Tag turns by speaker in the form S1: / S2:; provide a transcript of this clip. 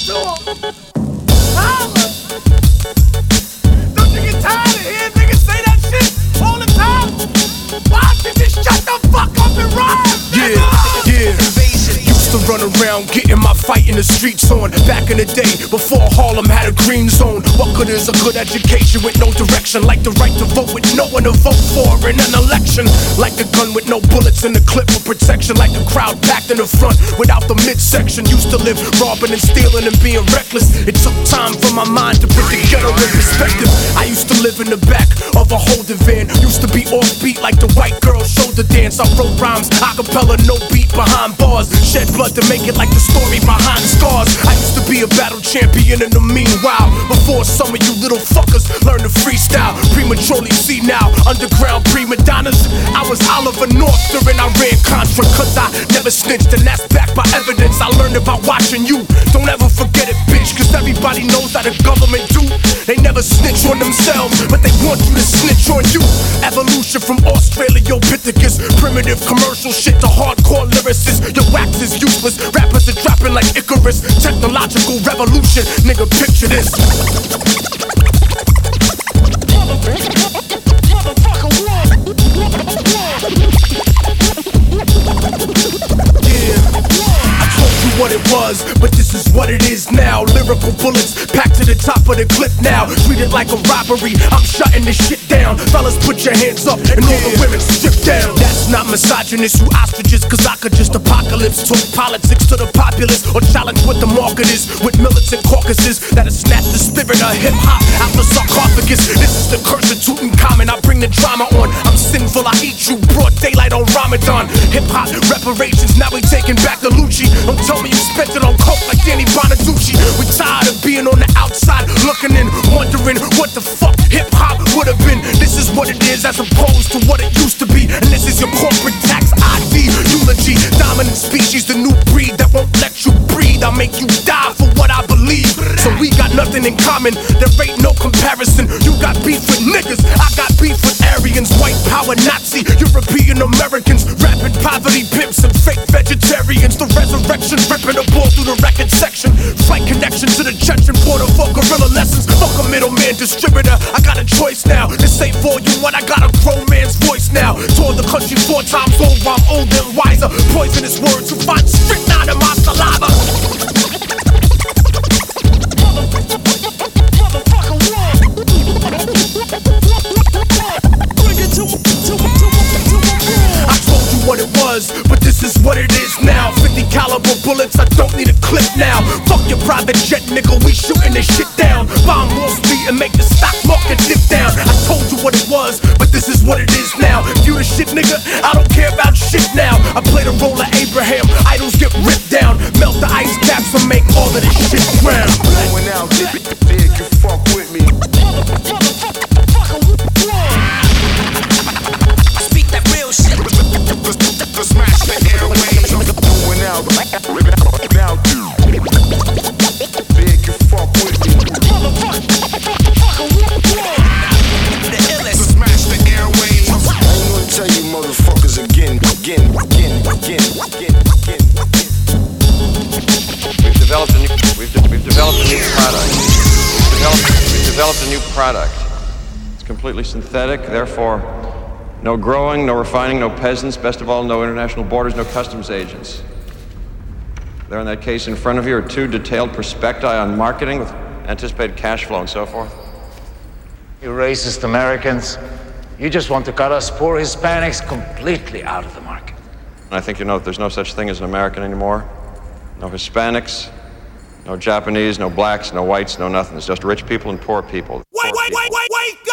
S1: to him. Holla. Don't you get tired of hearing niggas say that shit all the time? Why don't you just shut the fuck up and rhyme?
S2: Yeah. Used to run around getting my fight in the streets on. Back in the day, before Harlem had a green zone. What good is a good education with no direction? Like the right to vote with no one to vote for in an election. Like a gun with no bullets in the clip for protection. Like a crowd packed in the front without the midsection. Used to live robbing and stealing and being reckless. It took time for my mind to put the ghetto in perspective. I used to live in the back of a Holden van. Used to be offbeat like the white girl shoulder dance. I wrote rhymes, acapella, no beat behind bars. Shed blood to make it like the story behind scars. I used to be a battle champion in the meanwhile. Before some of you little fuckers learn to freestyle. Prematurely see now, underground prima donnas. I was Oliver North during I ran Contra. Cause I never snitched and that's backed by evidence I learned about watching you. Don't ever forget it, bitch, cause everybody knows how the government do. They never snitch on themselves, but they want you to snitch on you. Evolution from Australopithecus. Primitive commercial shit to hardcore lyricists. Your wax is useless, rappers are dropping like Icarus. Technological revolution, nigga, picture this. What it was, but this is what it is now. Lyrical bullets packed to the top of the clip now. Treat it like a robbery, I'm shutting this shit down. Fellas, put your hands up and all the women strip down. That's not misogynist, you ostriches, cause I could just apocalypse. Talk politics to the populace or challenge what the market is. With militant caucuses that'll snatch the spirit of hip-hop out the sarcophagus. This is the curse of Tutankhamun, I bring the drama on. I'm sinful, I eat you, broad daylight on Ramadan. Hip-hop reparations, now we taking back the Lucci. Don't tell me you spent it on coke like Danny Bonaducci. We tired of being on the outside, looking in, wondering what the fuck hip-hop would have been. This is what it is as opposed to what it used to be. And this is your corporate tax ID eulogy. Dominant species, the new breed that won't let you breathe. I'll make you die for what I believe. So we got nothing in common, there ain't no comparison. You got beef with niggas, I got beef with Aryans. White power Nazi, European Americans, rapping poverty pimps and fake vegetarians. The resurrection ripping a ball through the record section. Flight connection to the Chechen border for guerrilla lessons. Fuck a middleman distributor, I got a choice now. This ain't volume one, I got a grown man's voice now. Toured the country 4 times over, I'm older and wiser. Poisonous words who find strychnine in my saliva. What it was, but this is what it is now. 50 caliber bullets, I don't need a clip now. Fuck your private jet, nigga, we shooting this shit down. Bomb Wall Street and make the stock market dip down. I told you what it was, but this is what it is now. If you the shit, nigga, I don't care about shit now. I play the role of Abraham, idols get ripped down. Melt the ice caps and make all of this shit ground.
S3: Going out, dig, you fuck with me.
S1: Speak that real shit.
S3: Smash the airwaves. Going out, now dig, you fuck with me. Smash the airwaves. I ain't gonna tell you motherfuckers again.
S4: We've developed a new product. We've developed a new product. It's completely synthetic, therefore no growing, no refining, no peasants, best of all, no international borders, no customs agents. There in that case in front of you are 2 detailed prospecti on marketing with anticipated cash flow and so forth.
S5: You racist Americans, you just want to cut us poor Hispanics completely out of the market.
S4: And I think you know that there's no such thing as an American anymore. No Hispanics, no Japanese, no blacks, no whites, no nothing. It's just rich people and poor people.
S1: Wait!